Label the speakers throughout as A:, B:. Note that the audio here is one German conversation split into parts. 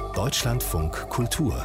A: Deutschlandfunk Kultur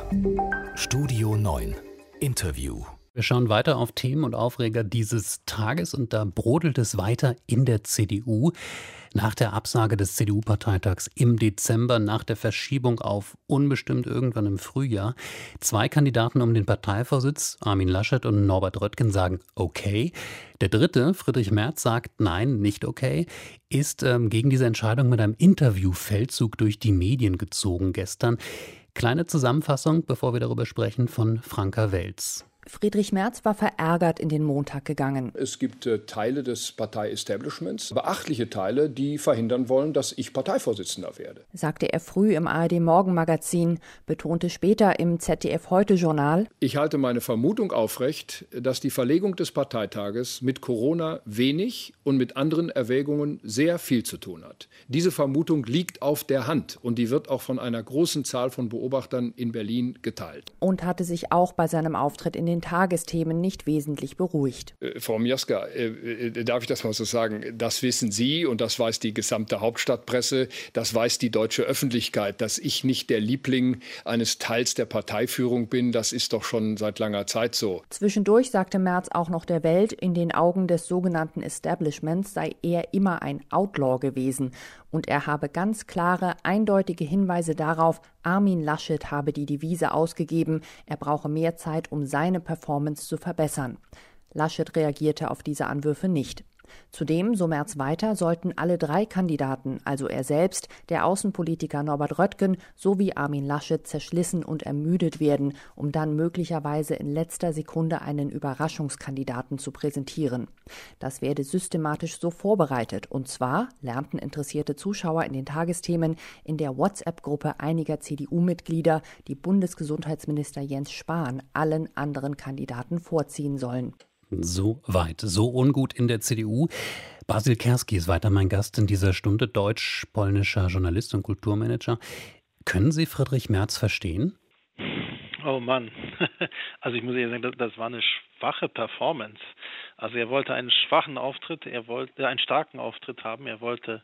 A: Studio 9 Interview.
B: Wir schauen weiter auf Themen und Aufreger dieses Tages und da brodelt es weiter in der CDU. Nach der Absage des CDU-Parteitags im Dezember, nach der Verschiebung auf unbestimmt irgendwann im Frühjahr. 2 Kandidaten um den Parteivorsitz, Armin Laschet und Norbert Röttgen, sagen okay. Der dritte, Friedrich Merz, sagt nein, nicht okay, ist gegen diese Entscheidung mit einem Interviewfeldzug durch die Medien gezogen gestern. Kleine Zusammenfassung, bevor wir darüber sprechen, von Franka Welz.
C: Friedrich Merz war verärgert in den Montag gegangen.
D: Es gibt Teile des Partei-Establishments, beachtliche Teile, die verhindern wollen, dass ich Parteivorsitzender werde.
C: Sagte er früh im ARD-Morgenmagazin, betonte später im ZDF-Heute-Journal.
D: Ich halte meine Vermutung aufrecht, dass die Verlegung des Parteitages mit Corona wenig und mit anderen Erwägungen sehr viel zu tun hat. Diese Vermutung liegt auf der Hand und die wird auch von einer großen Zahl von Beobachtern in Berlin geteilt.
C: Und hatte sich auch bei seinem Auftritt in den Tagesthemen nicht wesentlich beruhigt.
D: Frau Mioska, darf ich das mal so sagen? Das wissen Sie und das weiß die gesamte Hauptstadtpresse, das weiß die deutsche Öffentlichkeit. Dass ich nicht der Liebling eines Teils der Parteiführung bin, das ist doch schon seit langer Zeit so.
C: Zwischendurch sagte Merz auch noch der Welt, in den Augen des sogenannten Establishments sei er immer ein Outlaw gewesen. Und er habe ganz klare, eindeutige Hinweise darauf, Armin Laschet habe die Devise ausgegeben, er brauche mehr Zeit, um seine Performance zu verbessern. Laschet reagierte auf diese Anwürfe nicht. Zudem, so Merz weiter, sollten alle 3 Kandidaten, also er selbst, der Außenpolitiker Norbert Röttgen sowie Armin Laschet, zerschlissen und ermüdet werden, um dann möglicherweise in letzter Sekunde einen Überraschungskandidaten zu präsentieren. Das werde systematisch so vorbereitet, und zwar, lernten interessierte Zuschauer in den Tagesthemen, in der WhatsApp-Gruppe einiger CDU-Mitglieder, die Bundesgesundheitsminister Jens Spahn allen anderen Kandidaten vorziehen sollen.
B: So weit, so ungut in der CDU. Basil Kerski ist weiter mein Gast in dieser Stunde, deutsch-polnischer Journalist und Kulturmanager. Können Sie Friedrich Merz verstehen?
E: Oh Mann, also ich muss ehrlich sagen, das war eine schwache Performance. Also er wollte einen schwachen Auftritt, er wollte einen starken Auftritt haben, er wollte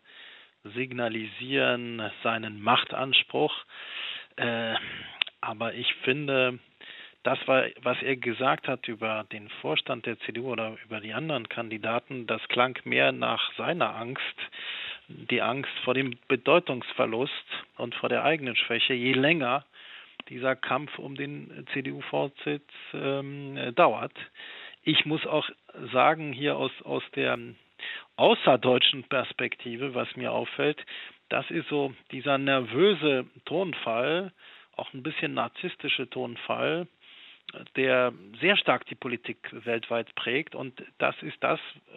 E: signalisieren seinen Machtanspruch. Aber ich finde, das war, was er gesagt hat über den Vorstand der CDU oder über die anderen Kandidaten, das klang mehr nach seiner Angst, die Angst vor dem Bedeutungsverlust und vor der eigenen Schwäche, je länger dieser Kampf um den CDU-Vorsitz dauert. Ich muss auch sagen, hier aus der außerdeutschen Perspektive, was mir auffällt, das ist so dieser nervöse Tonfall, auch ein bisschen narzisstische Tonfall, der sehr stark die Politik weltweit prägt, und das ist das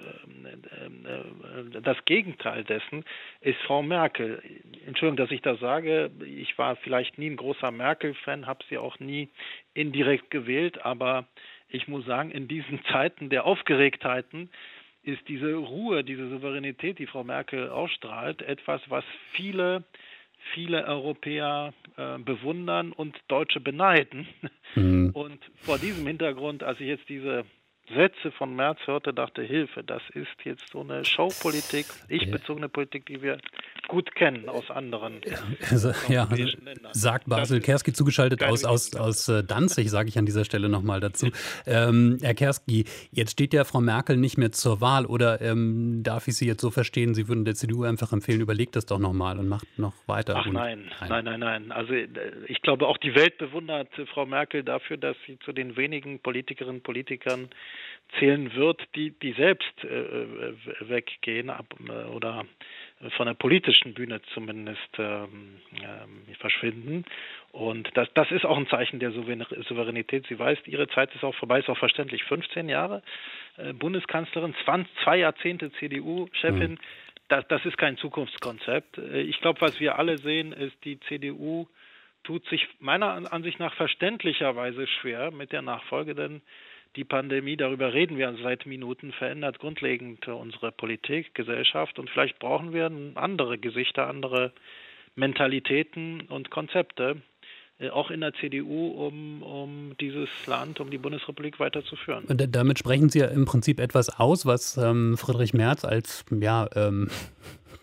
E: Gegenteil dessen ist Frau Merkel. Entschuldigung, dass ich das sage, ich war vielleicht nie ein großer Merkel-Fan, habe sie auch nie indirekt gewählt, aber ich muss sagen, in diesen Zeiten der Aufgeregtheiten ist diese Ruhe, diese Souveränität, die Frau Merkel ausstrahlt, etwas, was viele Europäer bewundern und Deutsche beneiden. Mhm. Und vor diesem Hintergrund, als ich jetzt diese Sätze von Merz hörte, dachte, Hilfe, das ist jetzt so eine Showpolitik, ich-bezogene Politik, die wir gut kennen aus anderen europäischen Ländern.
B: Sagt Basil Kerski, zugeschaltet aus Danzig, sage ich an dieser Stelle nochmal dazu. Herr Kerski, jetzt steht ja Frau Merkel nicht mehr zur Wahl, oder darf ich Sie jetzt so verstehen, Sie würden der CDU einfach empfehlen, überlegt das doch nochmal und macht noch weiter?
E: Ach nein. Also ich glaube, auch die Welt bewundert Frau Merkel dafür, dass sie zu den wenigen Politikerinnen und Politikern zählen wird, die selbst weggehen oder von der politischen Bühne zumindest verschwinden. Und das ist auch ein Zeichen der Souveränität. Sie weiß, ihre Zeit ist auch vorbei, ist auch verständlich. 15 Jahre Bundeskanzlerin, 2 Jahrzehnte CDU-Chefin, das ist kein Zukunftskonzept. Ich glaube, was wir alle sehen, ist, die CDU tut sich meiner Ansicht nach verständlicherweise schwer mit der Nachfolge, denn die Pandemie, darüber reden wir seit Minuten, verändert grundlegend unsere Politik, Gesellschaft, und vielleicht brauchen wir andere Gesichter, andere Mentalitäten und Konzepte, auch in der CDU, um dieses Land, um die Bundesrepublik weiterzuführen.
B: Und damit sprechen Sie ja im Prinzip etwas aus, was Friedrich Merz als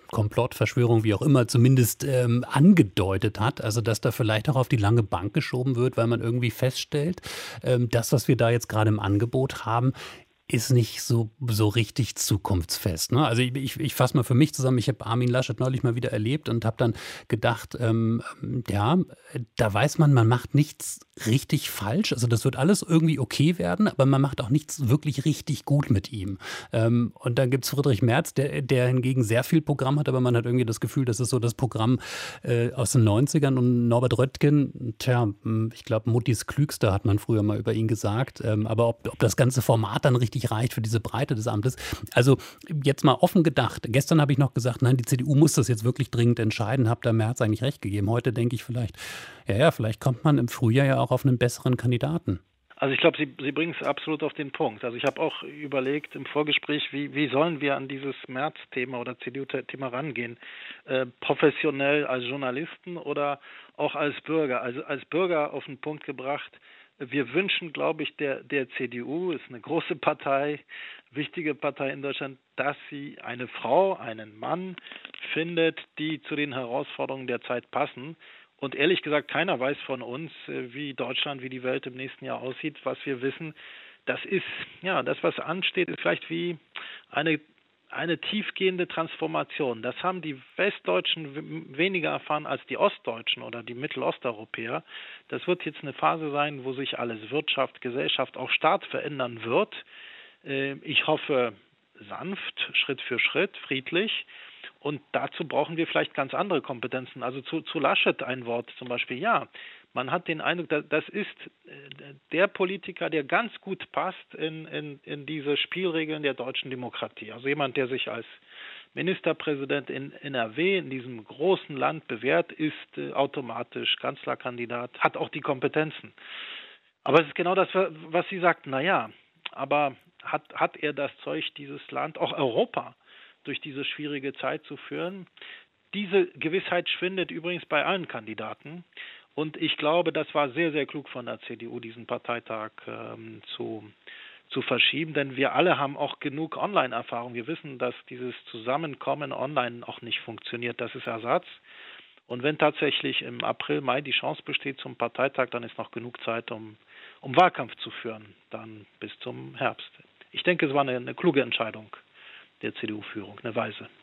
B: Komplottverschwörung, wie auch immer, zumindest angedeutet hat. Also dass da vielleicht auch auf die lange Bank geschoben wird, weil man irgendwie feststellt, das, was wir da jetzt gerade im Angebot haben, ist nicht so richtig zukunftsfest. Ne? Also ich fasse mal für mich zusammen, ich habe Armin Laschet neulich mal wieder erlebt und habe dann gedacht, ja, da weiß man macht nichts richtig falsch. Also das wird alles irgendwie okay werden, aber man macht auch nichts wirklich richtig gut mit ihm. Und dann gibt es Friedrich Merz, der hingegen sehr viel Programm hat, aber man hat irgendwie das Gefühl, das ist so das Programm aus den 90ern. Und Norbert Röttgen, ich glaube, Muttis Klügster hat man früher mal über ihn gesagt. Aber ob das ganze Format dann richtig reicht für diese Breite des Amtes. Also jetzt mal offen gedacht. Gestern habe ich noch gesagt, nein, die CDU muss das jetzt wirklich dringend entscheiden. Habe da Merz eigentlich recht gegeben. Heute denke ich vielleicht, vielleicht kommt man im Frühjahr ja auch auf einen besseren Kandidaten.
E: Also ich glaube, Sie bringen es absolut auf den Punkt. Also ich habe auch überlegt im Vorgespräch, wie sollen wir an dieses Merz-Thema oder CDU-Thema rangehen? Professionell als Journalisten oder auch als Bürger? Also als Bürger auf den Punkt gebracht, wir wünschen, glaube ich, der CDU, ist eine große Partei, wichtige Partei in Deutschland, dass sie eine Frau, einen Mann findet, die zu den Herausforderungen der Zeit passen. Und ehrlich gesagt, keiner weiß von uns, wie Deutschland, wie die Welt im nächsten Jahr aussieht. Was wir wissen, das ist, das, was ansteht, ist vielleicht wie eine tiefgehende Transformation. Das haben die Westdeutschen weniger erfahren als die Ostdeutschen oder die Mittelosteuropäer. Das wird jetzt eine Phase sein, wo sich alles Wirtschaft, Gesellschaft, auch Staat verändern wird. Ich hoffe sanft, Schritt für Schritt, friedlich. Und dazu brauchen wir vielleicht ganz andere Kompetenzen. Also zu Laschet ein Wort zum Beispiel. Ja, man hat den Eindruck, das ist der Politiker, der ganz gut passt in diese Spielregeln der deutschen Demokratie. Also jemand, der sich als Ministerpräsident in NRW, in diesem großen Land bewährt, ist automatisch Kanzlerkandidat, hat auch die Kompetenzen. Aber es ist genau das, was Sie sagten. Naja, aber hat er das Zeug, dieses Land, auch Europa, durch diese schwierige Zeit zu führen? Diese Gewissheit schwindet übrigens bei allen Kandidaten. Und ich glaube, das war sehr, sehr klug von der CDU, diesen Parteitag zu verschieben. Denn wir alle haben auch genug Online-Erfahrung. Wir wissen, dass dieses Zusammenkommen online auch nicht funktioniert. Das ist Ersatz. Und wenn tatsächlich im April, Mai die Chance besteht zum Parteitag, dann ist noch genug Zeit, um Wahlkampf zu führen, dann bis zum Herbst. Ich denke, es war eine kluge Entscheidung der CDU-Führung, eine weise.